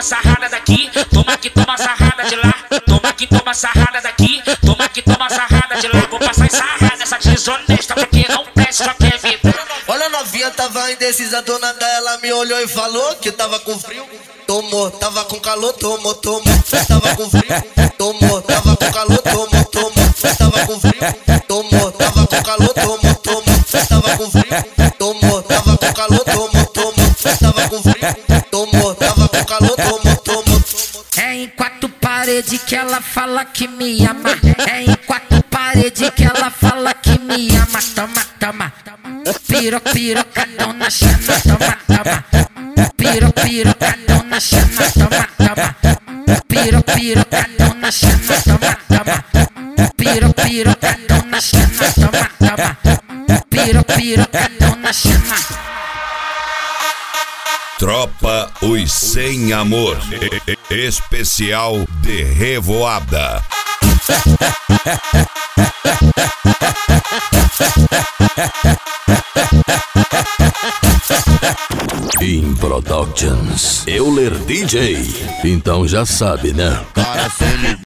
toma sarrada daqui, toma que toma sarrada de lá, toma que toma sarrada daqui, toma que toma sarrada de lá. Vou passar em sarrada essa desonesta porque não presta qualquer vida. Olha a novinha, tava indecisa, do nada ela me olhou e falou que tava com frio. Tomou, tava com calor, tomou, tomou, tava com frio. Tomou, tava com calor, tomou, tomou, tava com frio. Tomou, tava com calor, tomou, tomou, tava com frio. Tomou, tava com calor, tomou, tomou, tava com frio. Tomou, tava com calor, tomou, tomou. É em quatro paredes que ela fala que me ama. É em quatro paredes que ela fala que me ama. Toma, toma, pirocadona chama. Toma, toma, pirocadona chama. Toma, toma, pirocadona chama. Toma, toma, pirocadona chama. Toma, toma, pirocadona chama. Tropa Os Sem Amor, especial de Revoada. In Productions, Euler DJ. Então já sabe, né?